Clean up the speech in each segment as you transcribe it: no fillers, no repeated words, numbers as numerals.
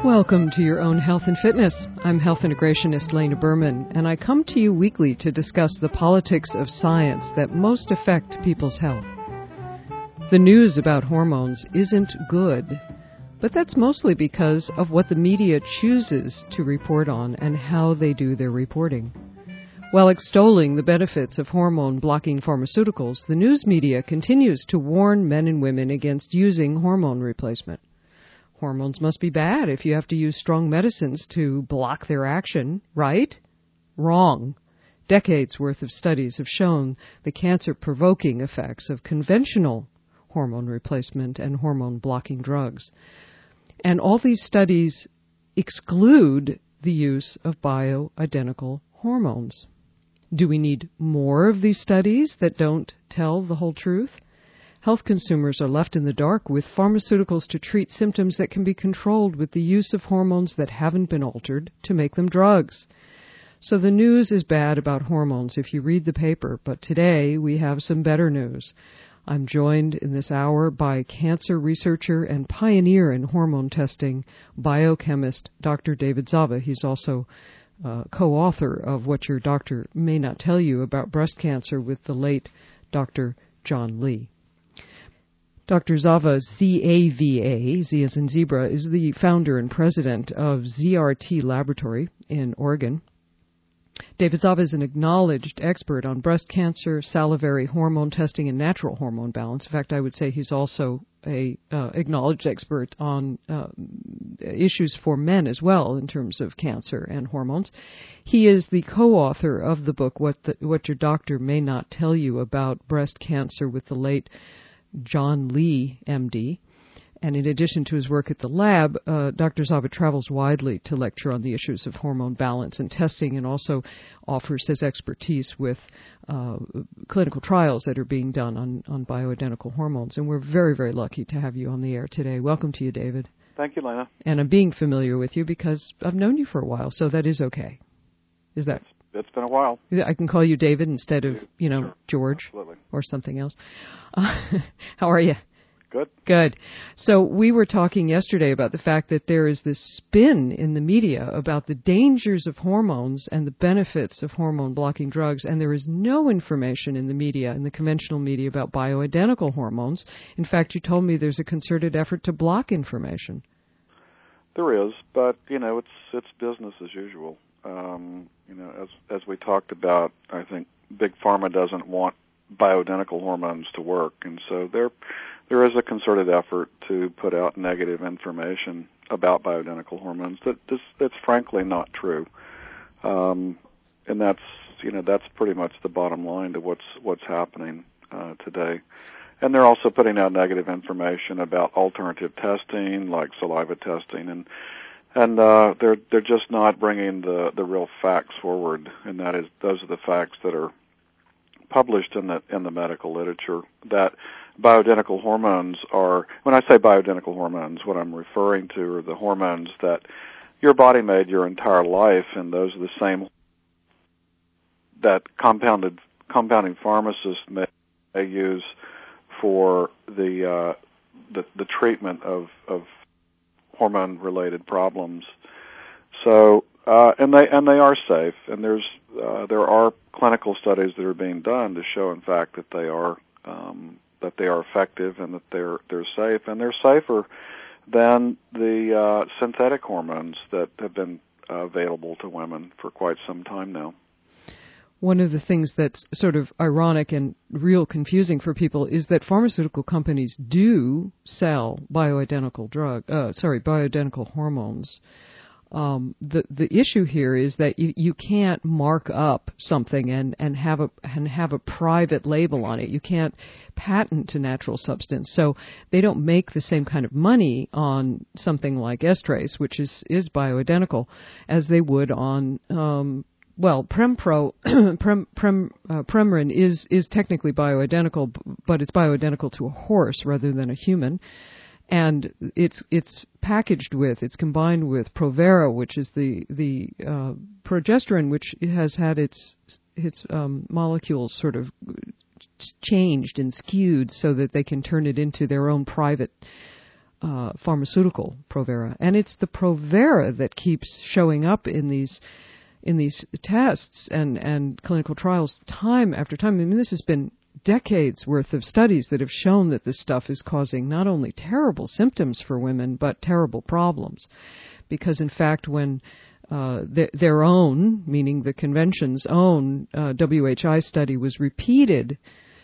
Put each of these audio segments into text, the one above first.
Welcome to Your Own Health and Fitness. I'm health integrationist Lena Berman, and I come to you weekly to discuss the politics of science that most affect people's health. The news about hormones isn't good, but that's mostly because of what the media chooses to report on and how they do their reporting. While extolling the benefits of hormone-blocking pharmaceuticals, the news media continues to warn men and women against using hormone replacement. Hormones must be bad if you have to use strong medicines to block their action, right? Wrong. Decades worth of studies have shown the cancer-provoking effects of conventional hormone replacement and hormone-blocking drugs. And all these studies exclude the use of bioidentical hormones. Do we need more of these studies that don't tell the whole truth? Health consumers are left in the dark with pharmaceuticals to treat symptoms that can be controlled with the use of hormones that haven't been altered to make them drugs. So the news is bad about hormones if you read the paper, but today we have some better news. I'm joined in this hour by cancer researcher and pioneer in hormone testing, biochemist Dr. David Zava. He's also co-author of What Your Doctor May Not Tell You About Breast Cancer with the late Dr. John Lee. Dr. Zava, Z-A-V-A, Z as in zebra, is the founder and president of ZRT Laboratory in Oregon. David Zava is an acknowledged expert on breast cancer, salivary hormone testing, and natural hormone balance. In fact, I would say he's also a acknowledged expert on issues for men as well in terms of cancer and hormones. He is the co-author of the book What Your Doctor May Not Tell You About Breast Cancer with the late John Lee, MD. And in addition to his work at the lab, Dr. Zava travels widely to lecture on the issues of hormone balance and testing, and also offers his expertise with clinical trials that are being done on bioidentical hormones. And we're very, very lucky to have you on the air today. Welcome to you, David. Thank you, Lena. And I'm being familiar with you because I've known you for a while, so that is okay. Is that... It's been a while. I can call you David instead of, sure. George. Absolutely. Or something else. How are you? Good. Good. So we were talking yesterday about the fact that there is this spin in the media about the dangers of hormones and the benefits of hormone-blocking drugs, and there is no information in the media, in the conventional media, about bioidentical hormones. In fact, you told me there's a concerted effort to block information. There is, but, it's business as usual. As we talked about, I think Big Pharma doesn't want bioidentical hormones to work, and so there is a concerted effort to put out negative information about bioidentical hormones that's frankly not true, and that's pretty much the bottom line to what's happening today. And they're also putting out negative information about alternative testing, like saliva testing, and they're just not bringing the real facts forward, and those are the facts that are published in the medical literature, that bioidentical hormones are, when I say bioidentical hormones, what I'm referring to are the hormones that your body made your entire life, and those are the same that compounding pharmacists may use for the treatment of hormone-related problems. So, and they are safe, and there are clinical studies that are being done to show, in fact, that they are effective and that they're safe, and they're safer than the synthetic hormones that have been available to women for quite some time now. One of the things that's sort of ironic and real confusing for people is that pharmaceutical companies do sell bioidentical hormones. The issue here is that you can't mark up something and have a private label on it. You can't patent a natural substance, so they don't make the same kind of money on something like Estrace, which is bioidentical, as they would on Premarin is technically bioidentical, but it's bioidentical to a horse rather than a human. And it's combined with Provera, which is the progesterone, which has had its molecules sort of changed and skewed so that they can turn it into their own private pharmaceutical, Provera. And it's the Provera that keeps showing up in these tests and clinical trials time after time. I mean, this has been decades worth of studies that have shown that this stuff is causing not only terrible symptoms for women, but terrible problems. Because in fact, when their own, meaning the convention's own WHI study was repeated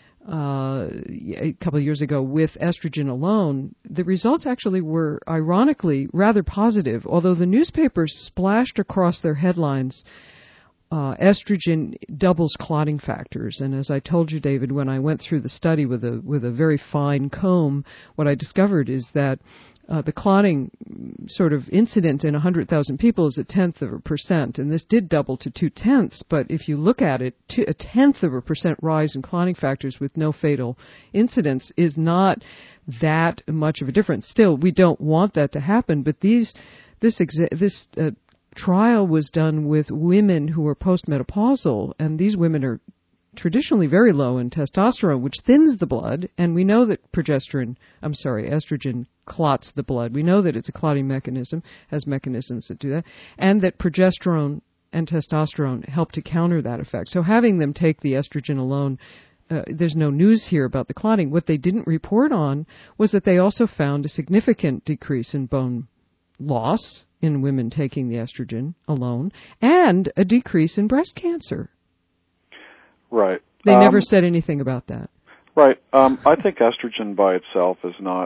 a couple of years ago with estrogen alone, the results actually were ironically rather positive, although the newspapers splashed across their headlines, estrogen doubles clotting factors. And as I told you, David, when I went through the study with a very fine comb, what I discovered is that the clotting sort of incident in 100,000 people is 0.1%, and this did double to 0.2, but if you look at it, 0.1% rise in clotting factors with no fatal incidents is not that much of a difference. Still, we don't want that to happen, but this trial was done with women who were postmenopausal, and these women are traditionally very low in testosterone, which thins the blood, and we know that estrogen clots the blood. We know that it's a clotting mechanism, has mechanisms that do that, and that progesterone and testosterone help to counter that effect. So having them take the estrogen alone, there's no news here about the clotting. What they didn't report on was that they also found a significant decrease in bone loss in women taking the estrogen alone, and a decrease in breast cancer. Right. They never said anything about that. Right. I think estrogen by itself is not.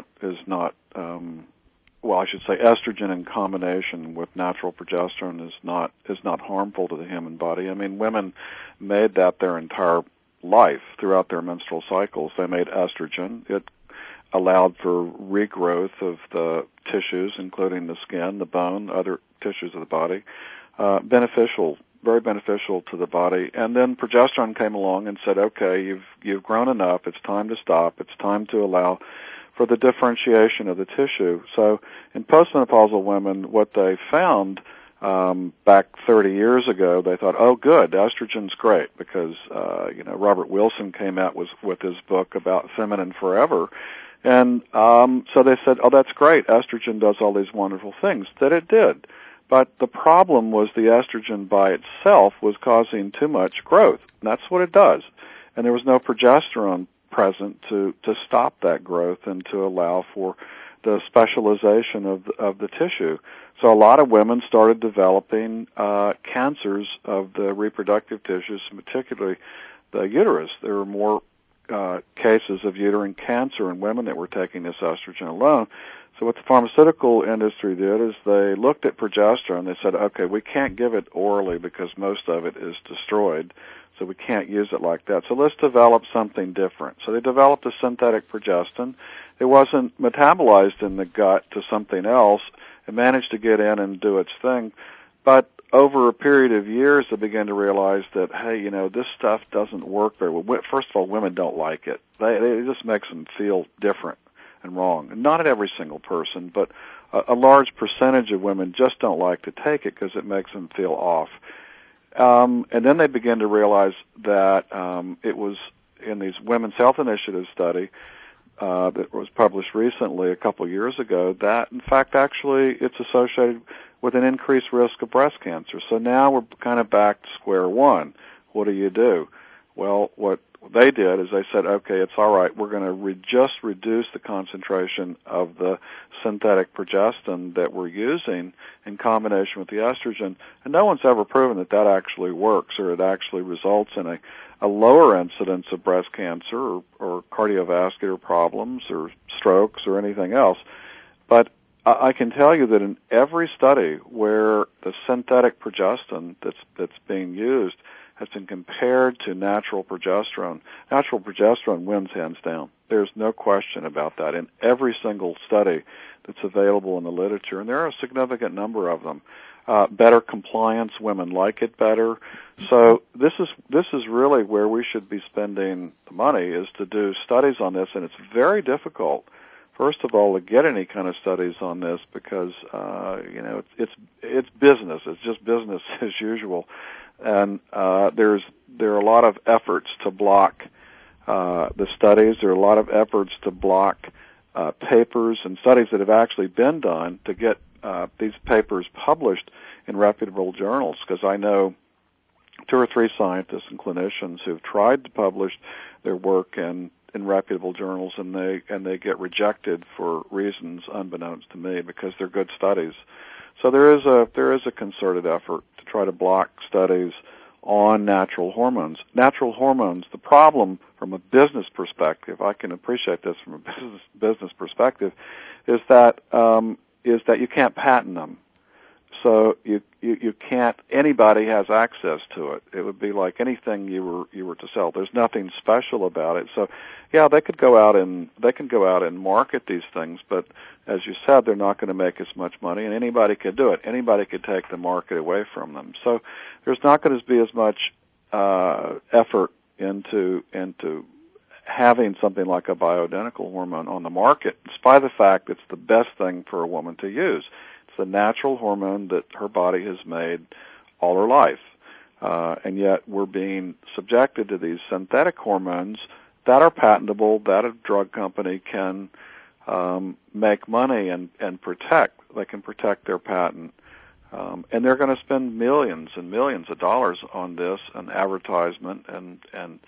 Well, I should say estrogen in combination with natural progesterone is not harmful to the human body. I mean, women made that their entire life throughout their menstrual cycles. They made estrogen. It allowed for regrowth of the tissues, including the skin, the bone, other tissues of the body. Beneficial. Very beneficial to the body. And then progesterone came along and said, okay, you've grown enough, it's time to stop, it's time to allow for the differentiation of the tissue. So in postmenopausal women, what they found back 30 years ago, they thought, oh good, estrogen's great, because Robert Wilson came out with his book about Feminine Forever. And so they said, oh, that's great, estrogen does all these wonderful things. That it did. But the problem was the estrogen by itself was causing too much growth. And that's what it does. And there was no progesterone present to stop that growth and to allow for the specialization of the tissue. So a lot of women started developing cancers of the reproductive tissues, particularly the uterus. There were more cases of uterine cancer in women that were taking this estrogen alone. So what the pharmaceutical industry did is they looked at progesterone. They said, okay, we can't give it orally because most of it is destroyed, so we can't use it like that. So let's develop something different. So they developed a synthetic progestin. It wasn't metabolized in the gut to something else. It managed to get in and do its thing. But over a period of years, they began to realize that, hey, this stuff doesn't work very well. First of all, women don't like it. It just makes them feel different and wrong. And not at every single person, but a large percentage of women just don't like to take it because it makes them feel off. And then they began to realize that it was in these Women's Health Initiative study that was published recently a couple of years ago that, in fact, actually it's associated with an increased risk of breast cancer. So now we're kind of back to square one. What do you do? Well, what they did is they said, okay, it's all right. We're going to just reduce the concentration of the synthetic progestin that we're using in combination with the estrogen. And no one's ever proven that actually works or it actually results in a lower incidence of breast cancer or cardiovascular problems or strokes or anything else. But I can tell you that in every study where the synthetic progestin that's being used has been compared to natural progesterone. Natural progesterone wins hands down. There's no question about that in every single study that's available in the literature, and there are a significant number of them. Better compliance, women like it better. So this is really where we should be spending the money, is to do studies on this, and it's very difficult, first of all, to get any kind of studies on this because it's business. It's just business as usual. And there are a lot of efforts to block the studies. There are a lot of efforts to block papers and studies that have actually been done to get these papers published in reputable journals, because I know 2 or 3 scientists and clinicians who've tried to publish their work in reputable journals, and they get rejected for reasons unbeknownst to me, because they're good studies. So there is a concerted effort to try to block studies on natural hormones. Natural hormones, the problem from a business perspective, I can appreciate this from a business perspective, is that you can't patent them. So you can't, anybody has access to it. It would be like anything you were to sell. There's nothing special about it. So yeah, they can go out and market these things, but as you said, they're not going to make as much money, and anybody could do it. Anybody could take the market away from them. So there's not going to be as much effort into having something like a bioidentical hormone on the market, despite the fact it's the best thing for a woman to use. It's the natural hormone that her body has made all her life. And yet we're being subjected to these synthetic hormones that are patentable, that a drug company can make money and protect. They can protect their patent. And they're going to spend millions and millions of dollars on this and advertisement and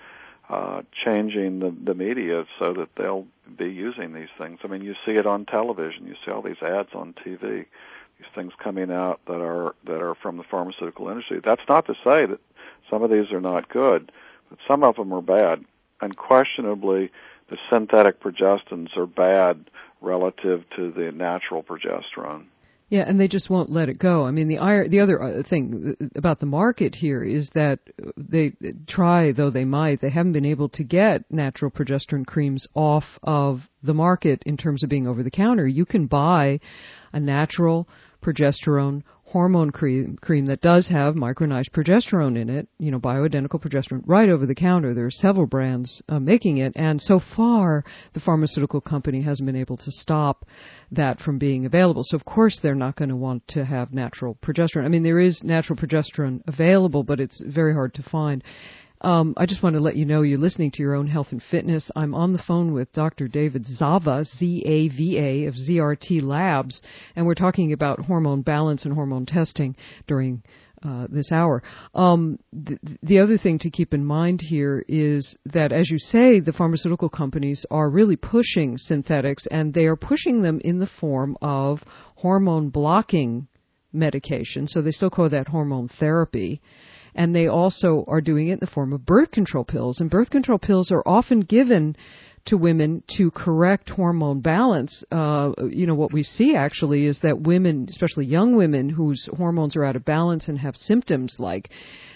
changing the media so that they'll be using these things. I mean, you see it on television. You see all these ads on TV, these things coming out that are from the pharmaceutical industry. That's not to say that some of these are not good, but some of them are bad. Unquestionably, the synthetic progestins are bad relative to the natural progesterone. Yeah, and they just won't let it go. I mean, the other thing about the market here is that they try, though they might, they haven't been able to get natural progesterone creams off of the market in terms of being over the counter. You can buy a natural progesterone hormone cream that does have micronized progesterone in it, bioidentical progesterone, right over the counter. There are several brands making it, and so far the pharmaceutical company hasn't been able to stop that from being available. So of course they're not going to want to have natural progesterone. I mean, there is natural progesterone available, but it's very hard to find. I just want to let you know you're listening to Your Own Health and Fitness. I'm on the phone with Dr. David Zava, Z-A-V-A, of ZRT Labs, and we're talking about hormone balance and hormone testing during this hour. The other thing to keep in mind here is that, as you say, the pharmaceutical companies are really pushing synthetics, and they are pushing them in the form of hormone-blocking medication, so they still call that hormone therapy. And they also are doing it in the form of birth control pills. And birth control pills are often given to women to correct hormone balance. What we see actually is that women, especially young women whose hormones are out of balance and have symptoms like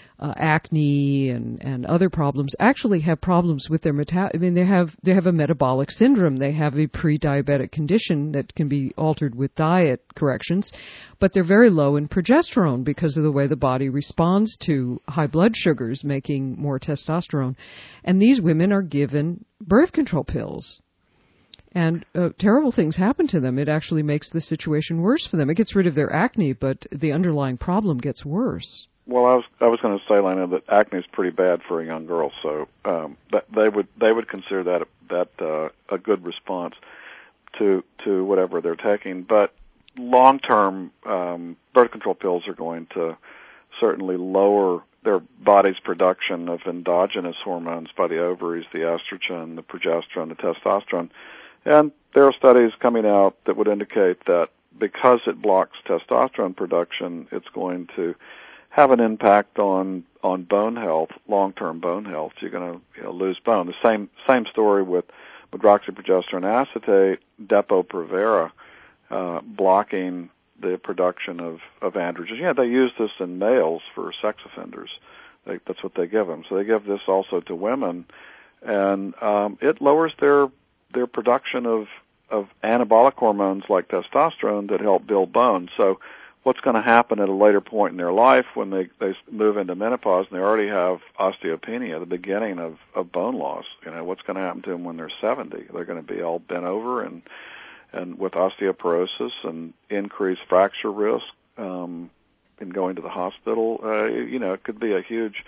acne and other problems, actually have problems with their they have a metabolic syndrome. They have a pre-diabetic condition that can be altered with diet corrections, but they're very low in progesterone because of the way the body responds to high blood sugars, making more testosterone. And these women are given birth control pills. And terrible things happen to them. It actually makes the situation worse for them. It gets rid of their acne, but the underlying problem gets worse. Well, I was going to say, Lena, that acne is pretty bad for a young girl, so they would consider that a good response to whatever they're taking. But long-term, birth control pills are going to certainly lower their body's production of endogenous hormones by the ovaries, the estrogen, the progesterone, the testosterone. And there are studies coming out that would indicate that because it blocks testosterone production, it's going to have an impact on bone health, long-term bone health. You're going to lose bone. The same story with medroxyprogesterone acetate, Depo-Provera, blocking the production of androgens. Yeah, they use this in males for sex offenders. That's what they give them. So they give this also to women, and it lowers their production of anabolic hormones like testosterone that help build bone. So what's going to happen at a later point in their life when they move into menopause and they already have osteopenia, the beginning of bone loss? What's going to happen to them when they're 70? They're going to be all bent over and with osteoporosis and increased fracture risk, and going to the hospital. It could be a huge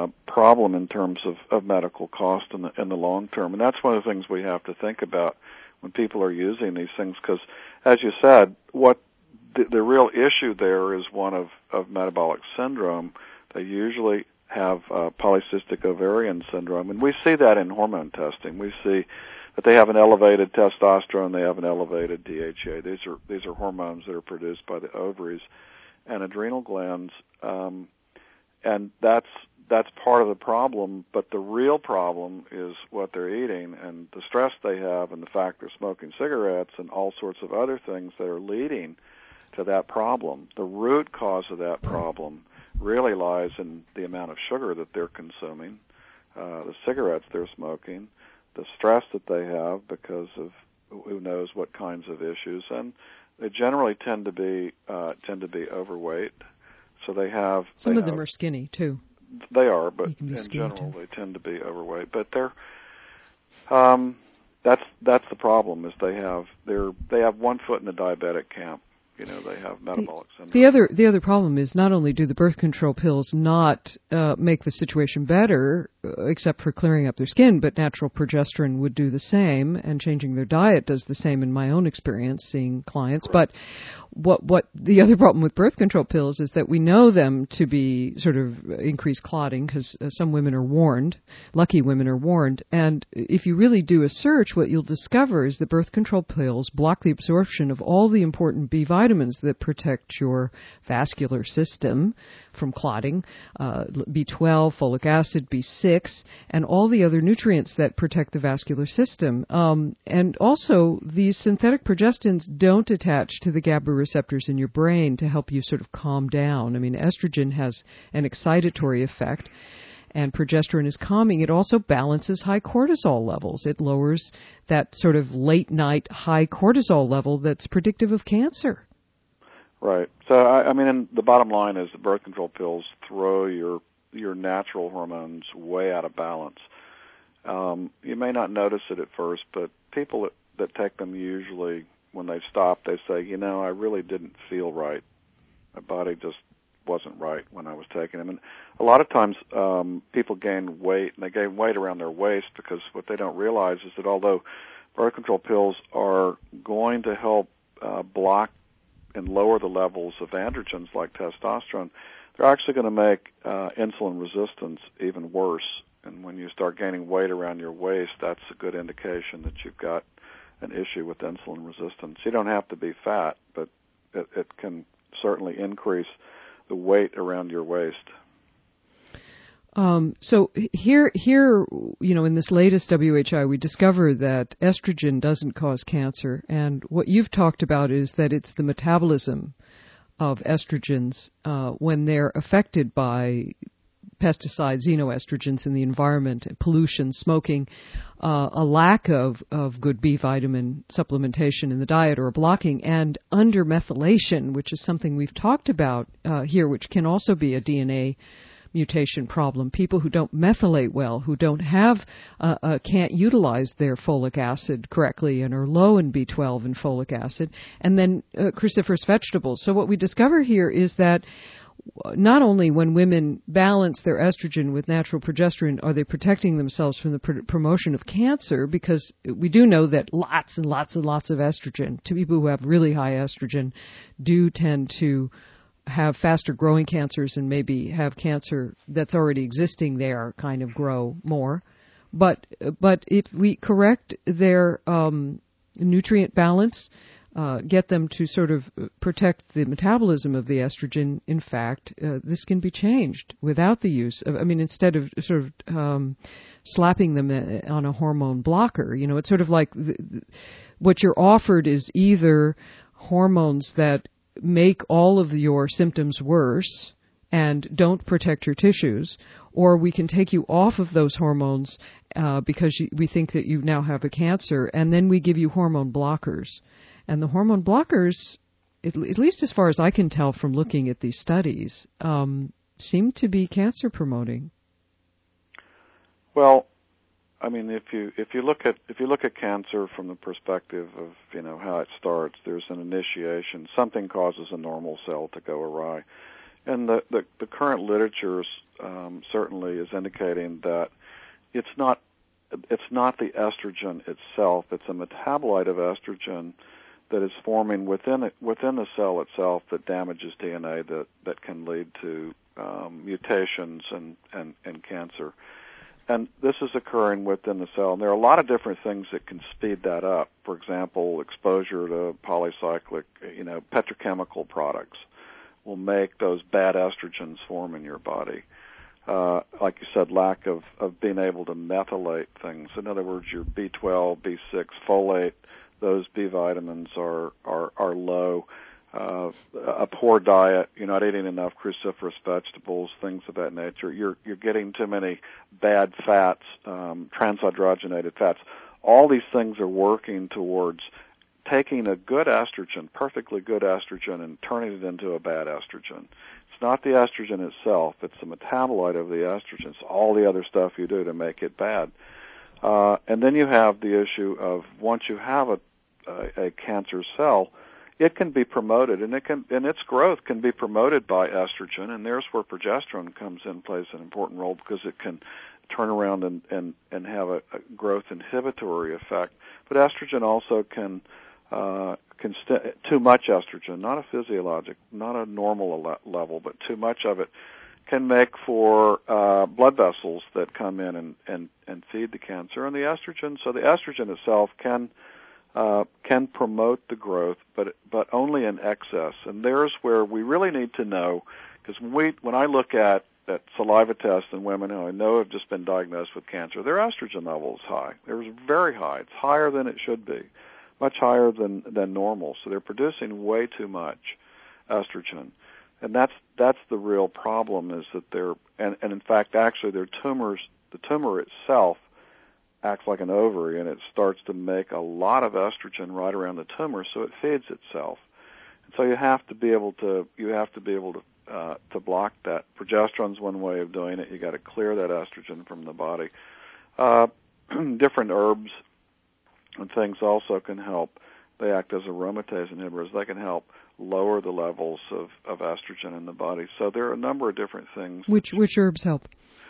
problem in terms of medical cost in the long term. And that's one of the things we have to think about when people are using these things, because, as you said, what the real issue there is one of metabolic syndrome. They usually have polycystic ovarian syndrome, and we see that in hormone testing. We see that they have an elevated testosterone, they have an elevated DHA. These are hormones that are produced by the ovaries and adrenal glands, and that's part of the problem. But the real problem is what they're eating and the stress they have, and the fact they're smoking cigarettes and all sorts of other things that are leading to that problem. The root cause of that problem really lies in the amount of sugar that they're consuming, the cigarettes they're smoking, the stress that they have because of who knows what kinds of issues, and they generally tend to be overweight. So they have some of them are skinny too. They are, but in general they tend to be overweight. But they're that's the problem, is they have one foot in the diabetic camp. They have metabolic syndrome. The other problem is not only do the birth control pills not make the situation better, except for clearing up their skin, but natural progesterone would do the same, and changing their diet does the same in my own experience seeing clients. Correct. But what the other problem with birth control pills is that we know them to be sort of increased clotting, because some women are warned, lucky women are warned, and if you really do a search, what you'll discover is that birth control pills block the absorption of all the important B vitamins that protect your vascular system from clotting, B12, folic acid, B6, and all the other nutrients that protect the vascular system. And also, these synthetic progestins don't attach to the GABA receptors in your brain to help you sort of calm down. I mean, estrogen has an excitatory effect, and progesterone is calming. It also balances high cortisol levels. It lowers that sort of late-night high cortisol level that's predictive of cancer. Right. So, I mean, the bottom line is the birth control pills throw your natural hormones way out of balance. You may not notice it at first, but people that take them usually, when they stop, they say, I really didn't feel right. My body just wasn't right when I was taking them. And a lot of times people gain weight, and they gain weight around their waist, because what they don't realize is that although birth control pills are going to help block and lower the levels of androgens like testosterone, they're actually going to make insulin resistance even worse. And when you start gaining weight around your waist, that's a good indication that you've got an issue with insulin resistance. You don't have to be fat, but it can certainly increase the weight around your waist. So here, in this latest WHI, we discover that estrogen doesn't cause cancer, and what you've talked about is that it's the metabolism of estrogens when they're affected by pesticides, xenoestrogens in the environment, pollution, smoking, a lack of good B vitamin supplementation in the diet, or a blocking, and undermethylation, which is something we've talked about here, which can also be a DNA mutation problem. People who don't methylate well, who don't have, can't utilize their folic acid correctly and are low in B12 and folic acid, and then cruciferous vegetables. So what we discover here is that not only when women balance their estrogen with natural progesterone are they protecting themselves from the promotion of cancer, because we do know that lots and lots and lots of estrogen, to people who have really high estrogen, do tend to have faster growing cancers and maybe have cancer that's already existing there kind of grow more. But if we correct their nutrient balance, get them to sort of protect the metabolism of the estrogen, in fact, this can be changed without the use of, instead of sort of slapping them on a hormone blocker. It's sort of like what you're offered is either hormones that make all of your symptoms worse and don't protect your tissues, or we can take you off of those hormones because we think that you now have a cancer, and then we give you hormone blockers. And the hormone blockers, at least as far as I can tell from looking at these studies, seem to be cancer promoting. Well, if you look at cancer from the perspective of how it starts, there's an initiation. Something causes a normal cell to go awry, and the current literature certainly is indicating that it's not it's not the estrogen itself. It's a metabolite of estrogen that is forming within the cell itself that damages DNA that can lead to mutations and cancer. And this is occurring within the cell. And there are a lot of different things that can speed that up. For example, exposure to polycyclic, petrochemical products will make those bad estrogens form in your body. Like you said, lack of being able to methylate things. In other words, your B12, B6, folate, those B vitamins are low. A poor diet, you're not eating enough cruciferous vegetables, things of that nature. You're getting too many bad fats, transhydrogenated fats. All these things are working towards taking a good estrogen, perfectly good estrogen, and turning it into a bad estrogen. It's not the estrogen itself. It's the metabolite of the estrogen. It's all the other stuff you do to make it bad. And then you have the issue of once you have a cancer cell, it can be promoted, and its growth can be promoted by estrogen, and there's where progesterone comes in, plays an important role because it can turn around and have a growth inhibitory effect. But estrogen also can too much estrogen, not a physiologic, not a normal level, but too much of it can make for blood vessels that come in and feed the cancer. And the estrogen, so the estrogen itself can promote the growth, but only in excess. And there's where we really need to know, because when I look at saliva tests in women who I know have just been diagnosed with cancer, their estrogen level is high. They're very high. It's higher than it should be, much higher than normal. So they're producing way too much estrogen. And that's the real problem, is that and in fact, actually their tumors, the tumor itself acts like an ovary, and it starts to make a lot of estrogen right around the tumor, so it feeds itself. And so you have to be able to block that. Progesterone's one way of doing it. You got to clear that estrogen from the body. Different herbs and things also can help. They act as aromatase inhibitors. They can help lower the levels of estrogen in the body. So there are a number of different things. Which herbs help?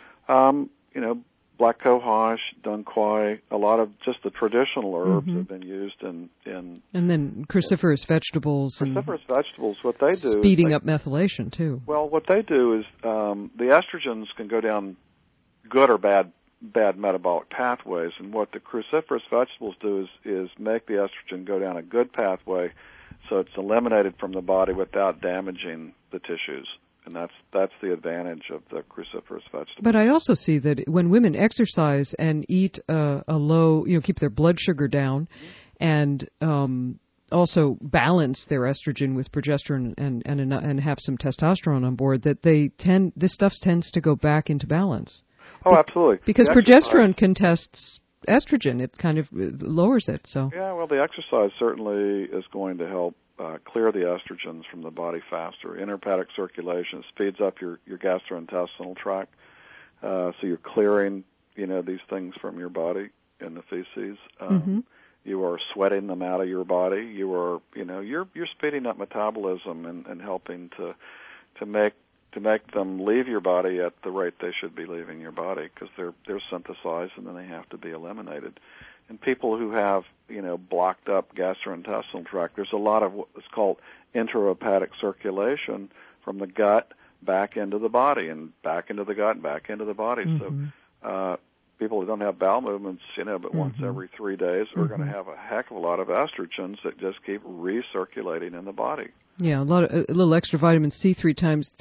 Black cohosh, dun quai, a lot of just the traditional herbs have been used in and then cruciferous vegetables. Cruciferous vegetables, what they do... Speeding up methylation, too. Well, what they do is the estrogens can go down good or bad metabolic pathways, and what the cruciferous vegetables do is make the estrogen go down a good pathway so it's eliminated from the body without damaging the tissues. And that's the advantage of the cruciferous vegetables. But I also see that when women exercise and eat a low, keep their blood sugar down, and also balance their estrogen with progesterone and have some testosterone on board, that this stuff tends to go back into balance. Oh, absolutely. Because progesterone contests estrogen; it kind of lowers it. So yeah, well, the exercise certainly is going to help clear the estrogens from the body faster. Intrahepatic circulation speeds up your gastrointestinal tract, so you're clearing these things from your body in the feces. You are sweating them out of your body. You are you're speeding up metabolism and helping to make them leave your body at the rate they should be leaving your body, because they're synthesized and then they have to be eliminated. And people who have, blocked up gastrointestinal tract, there's a lot of what's called intrahepatic circulation from the gut back into the body, and back into the gut and back into the body. So people who don't have bowel movements, but once every 3 days are going to have a heck of a lot of estrogens that just keep recirculating in the body. Yeah, a little extra vitamin C three times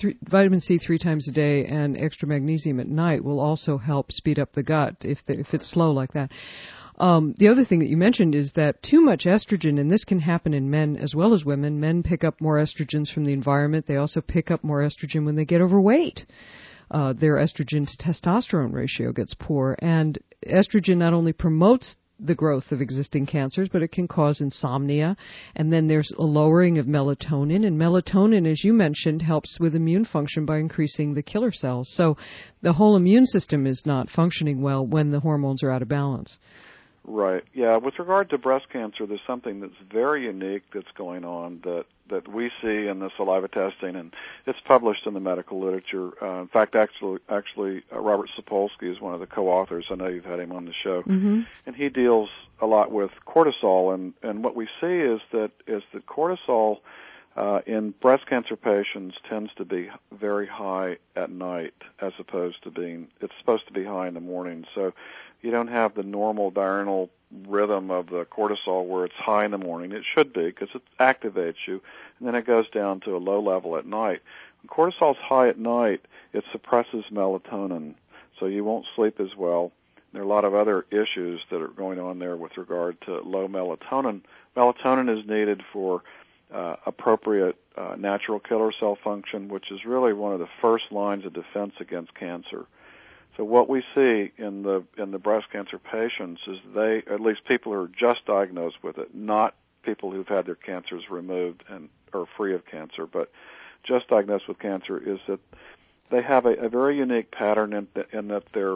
a day, and extra magnesium at night will also help speed up the gut if it's slow like that. The other thing that you mentioned is that too much estrogen, and this can happen in men as well as women. Men pick up more estrogens from the environment. They also pick up more estrogen when they get overweight. Their estrogen to testosterone ratio gets poor, and estrogen not only promotes the growth of existing cancers, but it can cause insomnia. And then there's a lowering of melatonin, and melatonin, as you mentioned, helps with immune function by increasing the killer cells. So the whole immune system is not functioning well when the hormones are out of balance. Right. Yeah. With regard to breast cancer, there's something that's very unique that's going on that we see in the saliva testing, and it's published in the medical literature. In fact, actually, Robert Sapolsky is one of the co-authors. I know you've had him on the show, and he deals a lot with cortisol. And what we see is that cortisol in breast cancer patients tends to be very high at night, as opposed to it's supposed to be high in the morning. So you don't have the normal diurnal rhythm of the cortisol where it's high in the morning. It should be, because it activates you, and then it goes down to a low level at night. When cortisol's high at night, it suppresses melatonin, so you won't sleep as well. There are a lot of other issues that are going on there with regard to low melatonin. Melatonin is needed for appropriate natural killer cell function, which is really one of the first lines of defense against cancer. So what we see in the breast cancer patients is at least people who are just diagnosed with it, not people who've had their cancers removed and are free of cancer, but just diagnosed with cancer, is that they have a very unique pattern in that their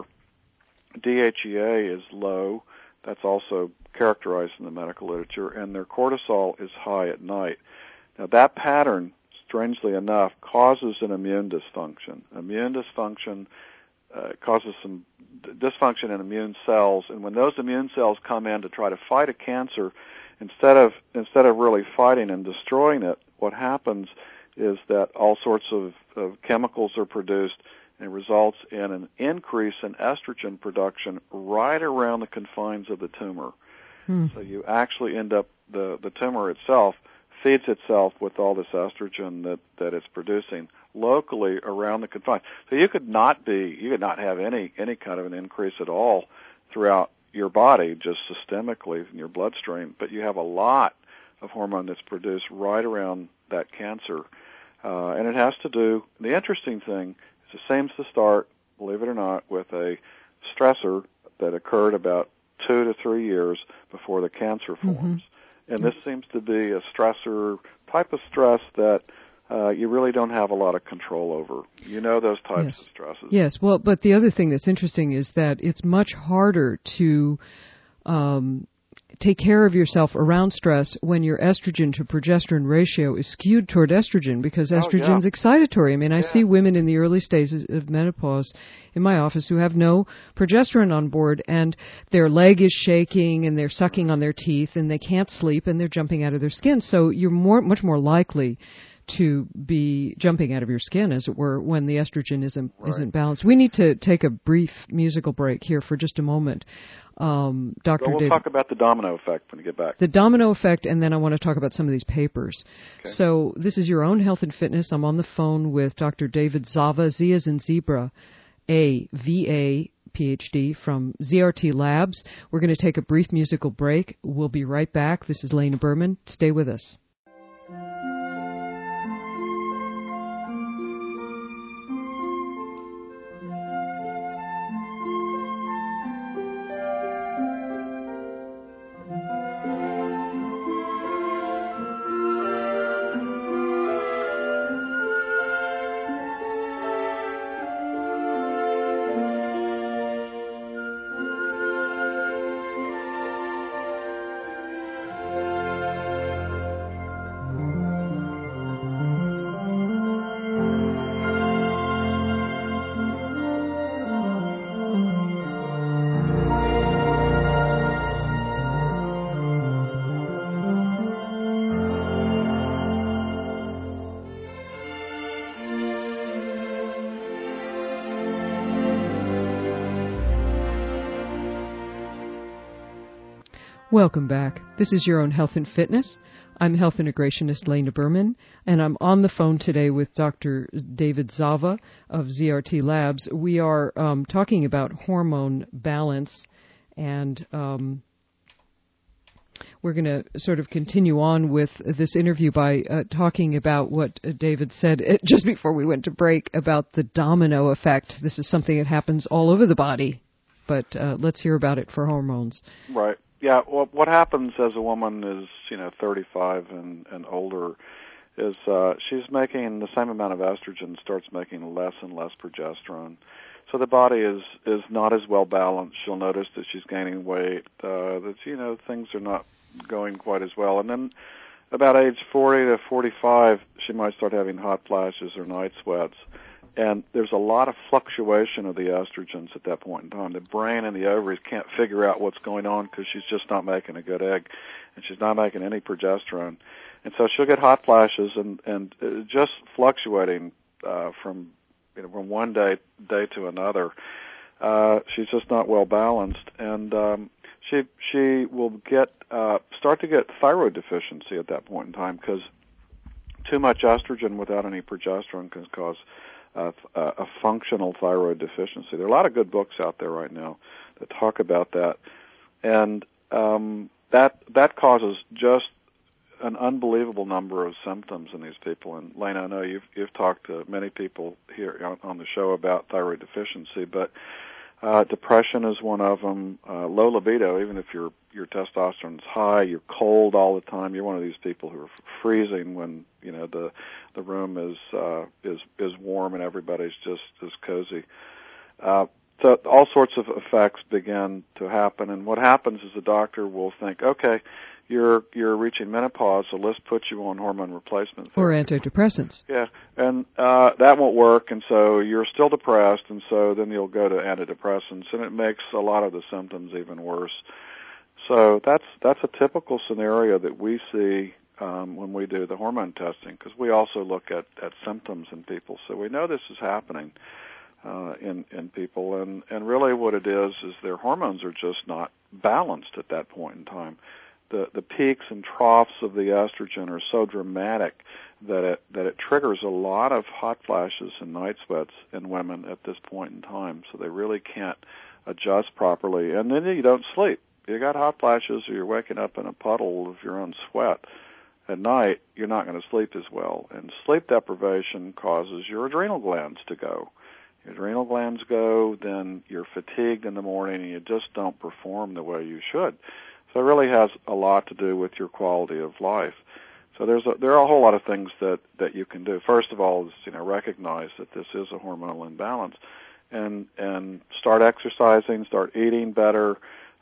DHEA is low. That's also characterized in the medical literature, and their cortisol is high at night. Now that pattern, strangely enough, causes an immune dysfunction. Immune dysfunction causes some dysfunction in immune cells, and when those immune cells come in to try to fight a cancer, instead of really fighting and destroying it, what happens is that all sorts of chemicals are produced, and it results in an increase in estrogen production right around the confines of the tumor. So you actually end up, the tumor itself feeds itself with all this estrogen that it's producing locally around the confines. So you could not have any kind of an increase at all throughout your body, just systemically in your bloodstream, but you have a lot of hormone that's produced right around that cancer. And it has to do, the interesting thing is it seems to start, believe it or not, with a stressor that occurred about 2 to 3 years before the cancer forms. And this seems to be a stressor, type of stress that you really don't have a lot of control over. You know those types of stresses. Yes, well, but the other thing that's interesting is that it's much harder to take care of yourself around stress when your estrogen to progesterone ratio is skewed toward estrogen, because estrogen's excitatory. I mean, I see women in the early stages of menopause in my office who have no progesterone on board, and their leg is shaking, and they're sucking on their teeth, and they can't sleep, and they're jumping out of their skin. So you're much more likely to be jumping out of your skin, as it were, when the estrogen isn't balanced. We need to take a brief musical break here for just a moment. Dr. We'll David, talk about the domino effect when we get back. The domino effect, and then I want to talk about some of these papers. Okay. So this is Your Own Health and Fitness. I'm on the phone with Dr. David Zava, Z as in zebra, A-V-A, PhD from ZRT Labs. We're going to take a brief musical break. We'll be right back. This is Lena Berman. Stay with us. Welcome back. This is Your Own Health and Fitness. I'm health integrationist Lena Berman, and I'm on the phone today with Dr. David Zava of ZRT Labs. We are talking about hormone balance, and we're going to sort of continue on with this interview by talking about what David said just before we went to break about the domino effect. This is something that happens all over the body, but let's hear about it for hormones. Right. Yeah, well, what happens as a woman is, 35 and older is she's making the same amount of estrogen, starts making less and less progesterone. So the body is not as well balanced. She'll notice that she's gaining weight, that things are not going quite as well. And then about age 40 to 45, she might start having hot flashes or night sweats. And there's a lot of fluctuation of the estrogens at that point in time. The brain and the ovaries can't figure out what's going on because she's just not making a good egg, and she's not making any progesterone. And so she'll get hot flashes and just fluctuating from one day to another. She's just not well balanced, and she will start to get thyroid deficiency at that point in time because too much estrogen without any progesterone can cause a functional thyroid deficiency. There are a lot of good books out there right now that talk about that, and that causes just an unbelievable number of symptoms in these people. And Lena, I know you've talked to many people here on the show about thyroid deficiency, but depression is one of them. Low libido, even if your testosterone's high, you're cold all the time. You're one of these people who are freezing when the room is warm and everybody's just as cozy. So all sorts of effects begin to happen, and what happens is the doctor will think, okay, you're reaching menopause, so let's put you on hormone replacement therapy. Or antidepressants. Yeah, and that won't work, and so you're still depressed, and so then you'll go to antidepressants, and it makes a lot of the symptoms even worse. So that's a typical scenario that we see when we do the hormone testing, because we also look at symptoms in people, so we know this is happening in people, and really what it is their hormones are just not balanced at that point in time. The peaks and troughs of the estrogen are so dramatic that it triggers a lot of hot flashes and night sweats in women at this point in time, so they really can't adjust properly, and then you don't sleep. You got hot flashes or you're waking up in a puddle of your own sweat at night, you're not going to sleep as well, and sleep deprivation causes your adrenal glands to go. Your adrenal glands go, then you're fatigued in the morning and you just don't perform the way you should. So it really has a lot to do with your quality of life. So there are a whole lot of things that you can do. First of all is recognize that this is a hormonal imbalance, and start exercising, start eating better,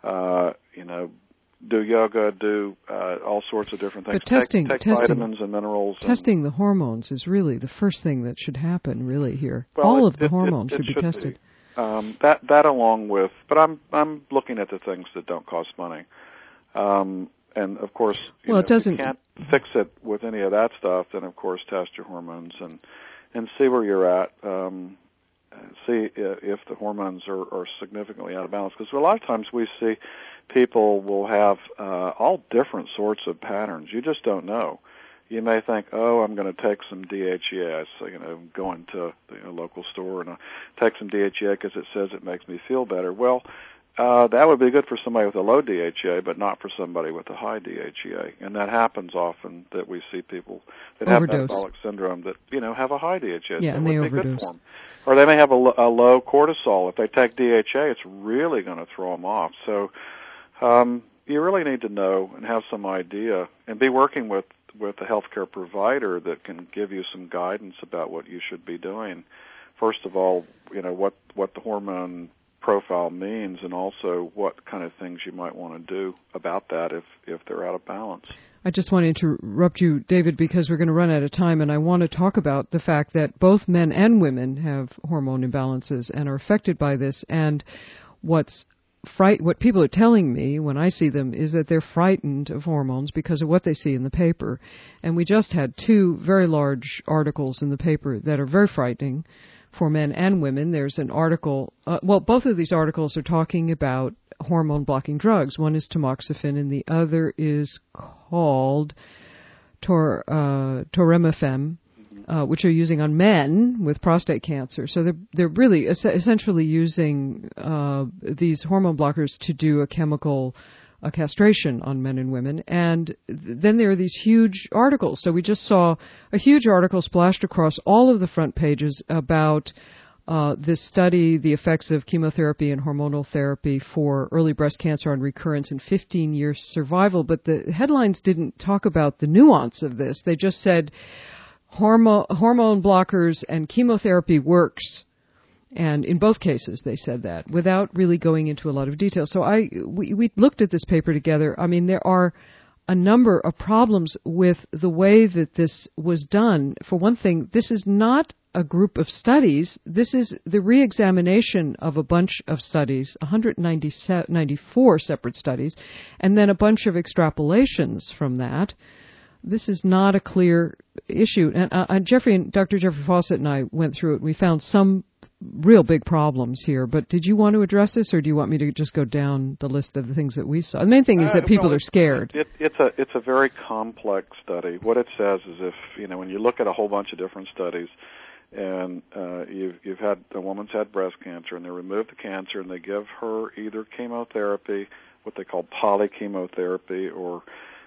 do yoga, do all sorts of different things. But take vitamins and minerals. Testing the hormones is really the first thing that should happen really here. Well, all of the hormones should be tested. That along with, but I'm looking at the things that don't cost money. And of course, it doesn't. If you can't fix it with any of that stuff, then of course test your hormones and see where you're at. See if the hormones are significantly out of balance. Because a lot of times we see people will have all different sorts of patterns. You just don't know. You may think, I'm going to take some DHEA. So, go into the local store and I'll take some DHEA because it says it makes me feel better. Well, that would be good for somebody with a low DHEA, but not for somebody with a high DHEA. And that happens often, that we see people that have metabolic syndrome that, have a high DHEA. Yeah, and they overdose. Good for them. Or they may have a low cortisol. If they take DHA, it's really going to throw them off. So you really need to know and have some idea and be working with a healthcare provider that can give you some guidance about what you should be doing. First of all, what the hormone profile means, and also what kind of things you might want to do about that if they're out of balance. I just want to interrupt you, David, because we're going to run out of time, and I want to talk about the fact that both men and women have hormone imbalances and are affected by this. And what people are telling me when I see them is that they're frightened of hormones because of what they see in the paper. And we just had 2 very large articles in the paper that are very frightening for men and women. There's an article, both of these articles are talking about hormone-blocking drugs. One is tamoxifen, and the other is called Toremifem, which are using on men with prostate cancer. So they're really essentially using these hormone blockers to do a chemical castration on men and women. And then there are these huge articles. So we just saw a huge article splashed across all of the front pages about this study, the effects of chemotherapy and hormonal therapy for early breast cancer on recurrence and 15-year survival. But the headlines didn't talk about the nuance of this. They just said hormone blockers and chemotherapy works. And in both cases, they said that without really going into a lot of detail. So we looked at this paper together. I mean, there are a number of problems with the way that this was done. For one thing, this is not a group of studies. This is the re-examination of a bunch of studies, 194 separate studies, and then a bunch of extrapolations from that. This is not a clear issue. And Dr. Jeffrey Fawcett and I went through it. We found some real big problems here. But did you want to address this, or do you want me to just go down the list of the things that we saw? The main thing is that people are scared. It's a very complex study. What it says is when you look at a whole bunch of different studies, and you've had a woman's had breast cancer, and they remove the cancer, and they give her either chemotherapy, what they call polychemotherapy, or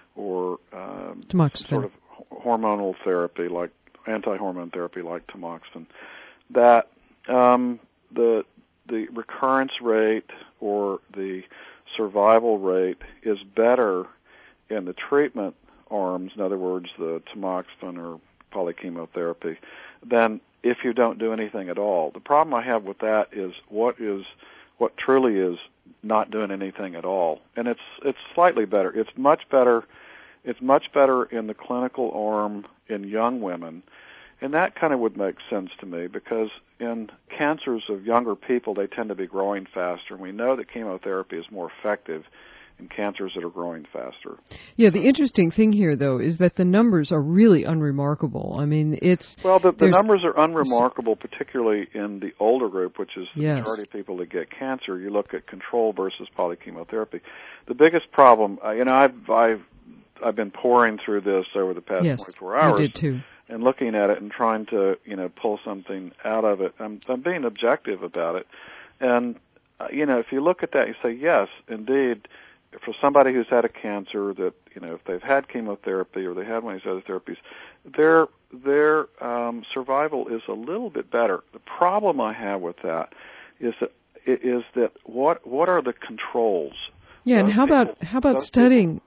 tamoxifen, sort of hormonal therapy, like anti-hormone therapy, like tamoxifen. That the recurrence rate or the survival rate is better in the treatment arms, in other words, the tamoxifen or polychemotherapy, than if you don't do anything at all. The problem I have with that is what truly is not doing anything at all, and it's slightly better. It's much better in the clinical arm in young women, and that kind of would make sense to me because in cancers of younger people, they tend to be growing faster, and we know that chemotherapy is more effective in cancers that are growing faster. Yeah, the interesting thing here, though, is that the numbers are really unremarkable. I mean, the numbers are unremarkable, particularly in the older group, which is the yes. majority of people that get cancer. You look at control versus polychemotherapy. The biggest problem, I've been pouring through this over the past 24 hours. You did too. And looking at it and trying to, pull something out of it. I'm being objective about it. And, if you look at that, you say, yes, indeed, for somebody who's had a cancer that, if they've had chemotherapy or they had one of these other therapies, their survival is a little bit better. The problem I have with that is that what are the controls? Yeah, and how about studying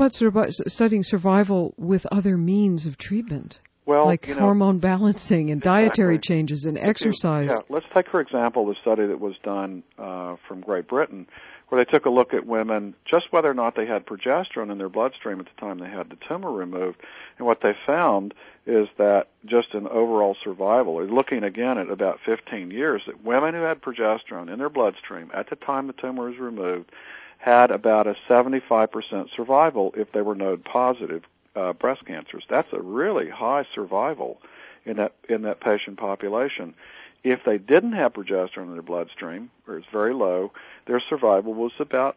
survival with other means of treatment? Well, like hormone balancing and dietary changes and exercise. Let's take, for example, the study that was done from Great Britain, where they took a look at women, just whether or not they had progesterone in their bloodstream at the time they had the tumor removed. And what they found is that just in overall survival, looking again at about 15 years, that women who had progesterone in their bloodstream at the time the tumor was removed had about a 75% survival if they were node positive breast cancers. That's a really high survival in that patient population. If they didn't have progesterone in their bloodstream, or it's very low, their survival was about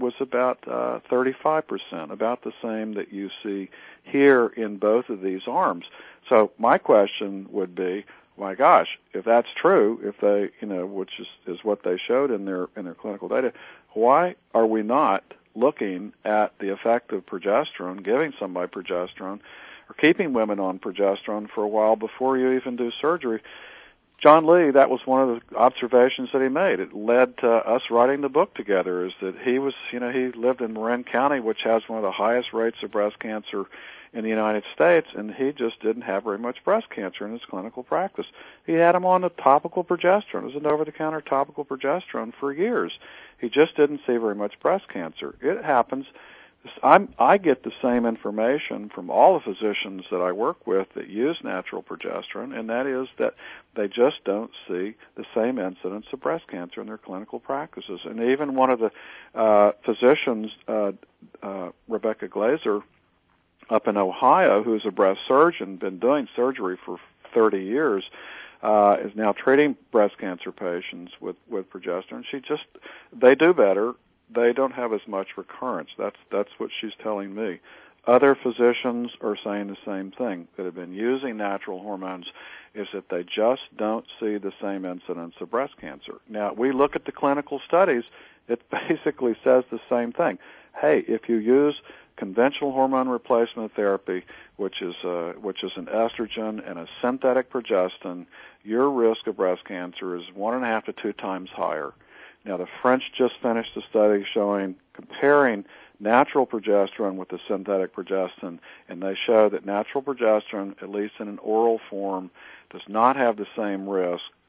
35%, about the same that you see here in both of these arms. So my question would be, my gosh, if that's true, if they, which is what they showed in their clinical data, why are we not looking at the effect of progesterone, giving somebody progesterone, or keeping women on progesterone for a while before you even do surgery? John Lee, that was one of the observations that he made. It led to us writing the book together, is that he lived in Marin County, which has one of the highest rates of breast cancer in the United States, and he just didn't have very much breast cancer in his clinical practice. He had him on a topical progesterone. It was an over-the-counter topical progesterone for years. He just didn't see very much breast cancer. It happens. I get the same information from all the physicians that I work with that use natural progesterone, and that is that they just don't see the same incidence of breast cancer in their clinical practices. And even one of the physicians, Rebecca Glazer, up in Ohio, who's a breast surgeon, been doing surgery for 30 years, is now treating breast cancer patients with progesterone. They do better. They don't have as much recurrence. That's what she's telling me. Other physicians are saying the same thing, that have been using natural hormones, is that they just don't see the same incidence of breast cancer. Now, we look at the clinical studies, it basically says the same thing. Hey, if you use conventional hormone replacement therapy, which is an estrogen and a synthetic progestin, your risk of breast cancer is 1.5 to 2 times higher. Now, the French just finished a study comparing natural progesterone with the synthetic progestin, and they show that natural progesterone, at least in an oral form, does not have the same risk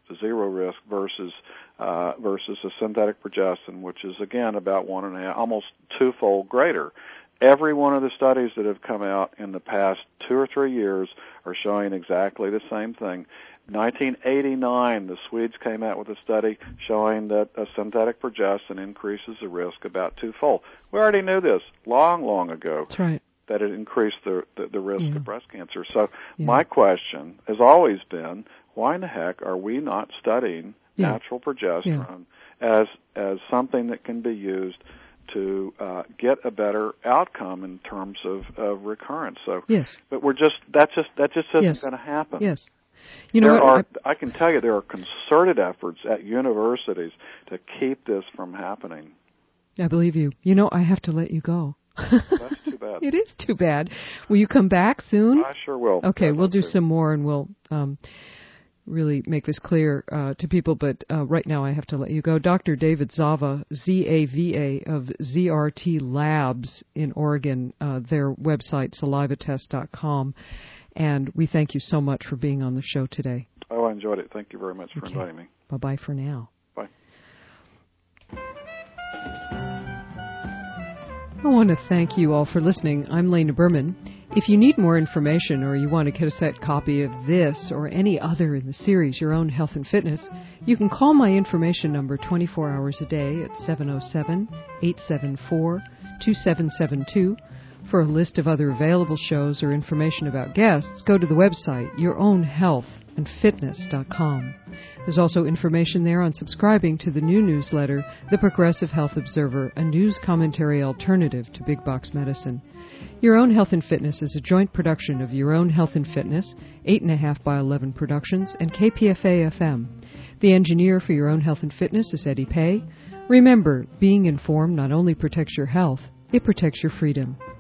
zero risk versus a synthetic progestin, which is again about 1.5, almost twofold greater. Every one of the studies that have come out in the past 2 or 3 years are showing exactly the same thing. 1989, the Swedes came out with a study showing that a synthetic progestin increases the risk about twofold. We already knew this long ago. That's right. That it increased the risk of breast cancer. So my question has always been, why in the heck are we not studying natural progesterone as something that can be used to get a better outcome in terms of recurrence? So, but that just isn't going to happen. Yes. You know I can tell you there are concerted efforts at universities to keep this from happening. I believe you. You know, I have to let you go. That's too bad. It is too bad. Will you come back soon? I sure will. Okay, we'll do some more, and we'll really make this clear to people, but right now I have to let you go. Dr. David Zava, Z-A-V-A, of ZRT Labs in Oregon, their website, salivatest.com, and we thank you so much for being on the show today. Oh, I enjoyed it. Thank you very much for inviting me. Bye-bye for now. Bye. I want to thank you all for listening. I'm Lena Berman. If you need more information or you want to get a set copy of this or any other in the series, Your Own Health and Fitness, you can call my information number 24 hours a day at 707-874-2772. For a list of other available shows or information about guests, go to the website yourownhealthandfitness.com. There's also information there on subscribing to the new newsletter, The Progressive Health Observer, a news commentary alternative to big box medicine. Your Own Health and Fitness is a joint production of Your Own Health and Fitness, 8.5 by 11 Productions, and KPFA-FM. The engineer for Your Own Health and Fitness is Eddie Pei. Remember, being informed not only protects your health, it protects your freedom.